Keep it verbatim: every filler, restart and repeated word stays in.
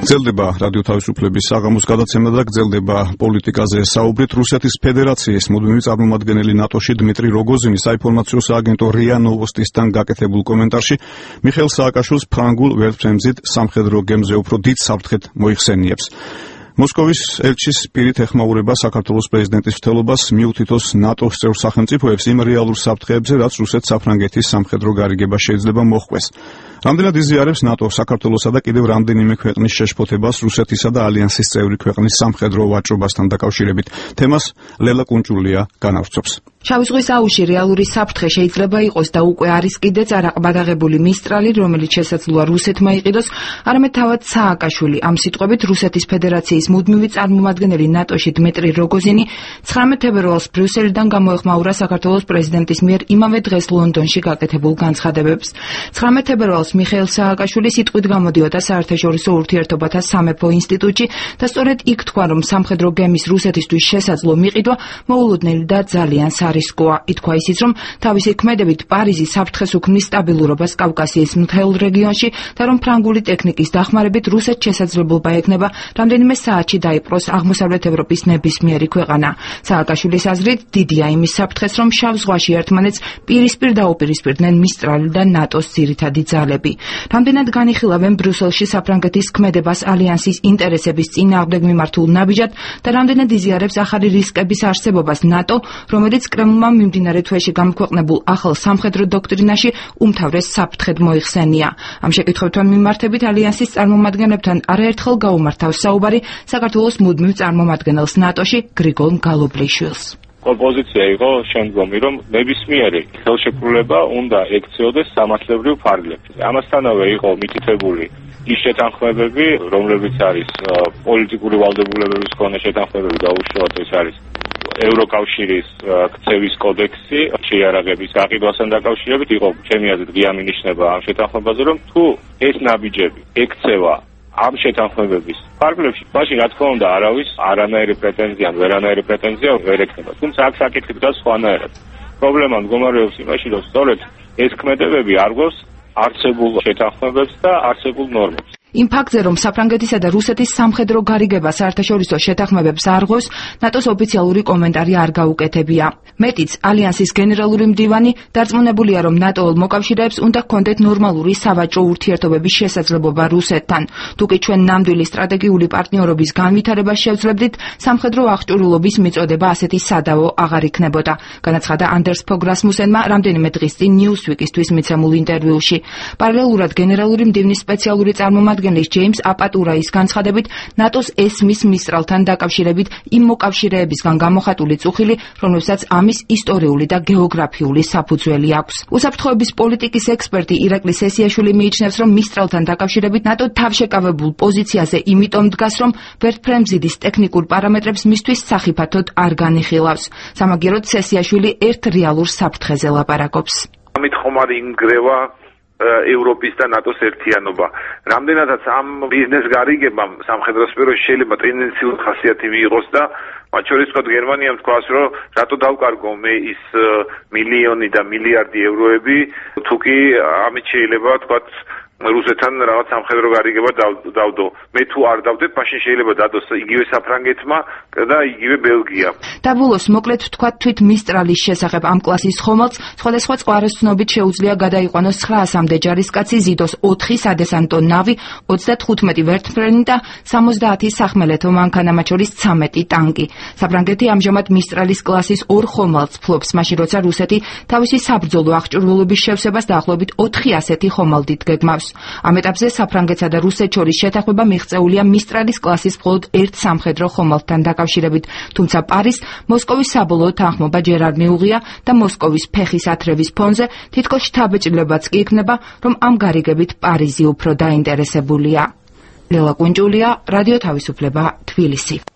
გრძელდება რადიო თავისუფლების საღამოს გადაცემა და გრძელდება პოლიტიკაზე საუბრით. რუსეთის ფედერაციის მუდმივი წარმომადგენელი ნატოში დმიტრი როგოზინი საინფორმაციო სააგენტო რია ნოვოსტისთან გაკეთებულ კომენტარში მიხეილ სააკაშვილის ფრანგულ ვერტმზით სამხედრო გემზე უფრო დიდ საფრთხედ მოიხსენიებს. მოსკოვის ელჩის პირით ეხმაურება საქართველოს პრეზიდენტის მცდელობას მიუთითოს ნატოს წევრ სახელმწიფოებს იმ რეალურ საფრთხეებზე, რაც რუსეთ-საფრანგეთის სამხედრო გარიგება შეიძლება მოჰყვეს. რამდენად იზიარებს ნატო საქართველოსა და კიდევ რამდენიმე ქვეყნის შეშფოთებას რუსეთისა და ალიანსის წევრი ქვეყნის სამხედრო ვაჭრობასთან დაკავშირებით. თემას ლელა კუნჭულია განავრცობს. შავი ზღვის აუზში რეალური საფრთხე შეიძლება იყოს და უკვე არის კიდეც არაყბადაღებული მისტრალი, რომელიც შესაძლოა რუსეთმა იყიდოს, არამედ თავად სააკაშვილი. ამ სიტყვებით რუსეთის ფედერაციის მუდმივი წარმომადგენელი ნატოში დმიტრი როგოზინი ცხრამეტ თებერვალს ბრიუსელიდან გამოეხმაურა საქართველოს პრეზიდენტის მიერ იმავე დღეს ლონდონში გაკეთებულ განცხადებებს. ცხრამეტ თებერვალს მიხეილ სააკაშვილი სიტყვით გამოდიოდა საერთაშორისო ურთიერთობათა სამეფო ინსტიტუტში და სწორედ იქ თქვა, რომ სამხედრო გემის რუსეთისთვის შესაძლო მიყიდვა მოულოდნელი და ძალიან სარისკოა. ითქვა ისიც, რომ თავისი ქმედებით პარიზი საფრთხეს უქმნის სტაბილურობას კავკასიის მთელ რეგიონში და რომ ფრანგული ტექნიკის დახმარებით რუსეთს შესაძლებლობა ექნება რამდენიმე საათში დაიპყროს აღმოსავლეთ ევროპის ნებისმიერი ქვეყანა. სააკაშვილის აზრით, დიდია იმის საფრთხეს, რომ შავ ზღვაში ერთმანეთს პირისპირ დაუპირისპირდნენ მისტრალი და ნატოს ძირითადი ძალები. რამდენად განიხილავენ ბრიუსელში საფრანგეთის ქმედებას ალიანსის ინტერესების წინააღმდეგ მიმართულ ნაბიჯად და რამდენად იზიარებს ახალი რისკების არსებობას ნატო, რომელიც კრემლმა მიმდინარე თვეში გამოქვეყნებულ ახალ სამხედრო დოქტრინაში უმთავრეს საფრთხედ მოიხსენია. ამ შეკითხვებთან მიმართებით ალიანსის წარმომადგენლებთან არაერთხელ გაუმართავ საუბარი საქართველოს მუდმივ წარმომადგენელს ნატოში გრიგოლ გალობლიშვილს. Kompozitsია იყო შემდგომი, რომ ნებისმიერი ხელშეკრულება უნდა ექცეოდეს სამართლებრივ ფარგლებში. ამასთანავე იყო მითითებული ის შეთანხმებები, რომლებიც არის პოლიტიკური ვალდებულებების მქონე შეთანხმებები და უშუალოდ ეს არის ევროკავშირის ქცევის კოდექსი შეიარაღების გაყიდვასთან დაკავშირებით. იყო ჩემი აზრით ღია მინიშნება ამ შეთანხმებაზე, რომ თუ ეს ნაბიჯები ექცევა ამ შეთანხმებების ფარგლებში, მაშინ რა თქმა უნდა არავის არანაირი პრეტენზია, ვერანაირი პრეტენზია ვერ ექნება. თუმცა აქ საკითხი დგას სხვანაირად. პრობლემა მდგომარეობს იმაში, რომ სწორედ ეს ქმედებები არ გვაქვს არსებულ შეთანხმებებს და არსებულ ნორმებს. იმ ფაქტზე, რომ საფრანგეთისა და რუსეთის სამხედრო გარიგება საერთაშორისო შეთანხმებებს არ ღვევს, ნატოს ოფიციალური კომენტარი არ გაუკეთებია. მეტიც, ალიანსის გენერალური მდივანი დარწმუნებულია, რომ ნატოელ მოკავშირეებს უნდა ჰქონდეთ ნორმალური სავაჭრო ურთიერთობების შესაძლებლობა რუსეთთან. თუკი ჩვენ ნამდვილი სტრატეგიული პარტნიორობის განვითარებას შევძლებდით, სამხედრო აღჭურვილობის მიწოდება ასეთი სადავო აღარ იქნებოდა, განაცხადა ანდერს ფოგ რასმუსენმა რამდენიმე დღის წინ ნიუსვიკისთვის მიცემულ ინტერვიუში. პარალელურად გენერალური მდივნის სპეციალური წარმომადგენელი ჯეიმს აპატურაის განცხადებით, ნატოს ესმის მისტრალთან დაკავშირებით იმ მოკავშირეებისგან გამოხატული წუხილი, რომლებსაც ამის ისტორიული და გეოგრაფიული საფუძველი აქვს. უსაფრთხოების პოლიტიკის ექსპერტი ირაკლი სესიაშვილი მიიჩნევს, რომ მისტრალთან დაკავშირებით ნატო თავშეკავებულ პოზიციაზე იმიტომ დგას, რომ ვერტფრემზიდის ტექნიკურ პარამეტრებს მისთვის სახიფათოდ არ განიხილავს. სამაგიეროდ სესიაშვილი ერთ რეალურ საფრთხეზე ლაპარაკობს. ამით ხომარი ინგრევა ევროპის და ნატოს ერთიანობა. რამდენადაც ამ ბიზნეს გარიგებამ სამხედრო სფეროში შეიძლება ტენდენციური ხასიათი მიიღოს და მათ შორის თქვა გერმანიამ თქვას, რომ რატო დავკარგო მე ის მილიონი და მილიარდი ევროები, თუკი ამით შეიძლება თქვა რუსეთთან რაღაც სამხედრო გარიგება დავდო. მე თუ არ დავდებ, მაშინ შეიძლება დადოს იგივე საფრანგეთმა და იგივე ბელგიამ. დაბულოს მოკლედ თქვა თვით მისტრალის შესახებ ამ კლასის ხომალდს სხვადასხვა წყაროსცნობით შეუძლია გადაიყვანოს ცხრაასამდე ჯარისკაცი, ზიდოს ოთხი სადესანტო ნავი, ოცდათხუთმეტი ვერტმფრენი და სამოცდაათი სახმელეთო მანქანა, მათ შორის ცამეტი ტანკი. საფრანგეთი ამჟამად მისტრალის კლასის ორ ხომალდს ფლობს, მაშინ როცა რუსეთი თავისი საბრძოლო აღჭურვილობის შევსებას დაახლოებით ოთხი ასეთი ხომალდით გეგმავს. ამ ეტაპზე საფრანგეთსა და რუსეთს შორის შეთანხმება მიღწეულია მისტრალის კლასის მხოლოდ ერთ სამხედრო ხომალდთან დაკავშირებით, თუმცა პარიზს მოსკოვის საბოლოო თანხმობა ჯერ არ მიუღია და მოსკოვის ფეხის ათრევის ფონზე თითქოს შთაბეჭდილებაც კი იქნება, რომ ამ გარიგებით პარიზი უფრო დაინტერესებულია. ლელა კუნჭულია, რადიო თავისუფლება, თბილისი.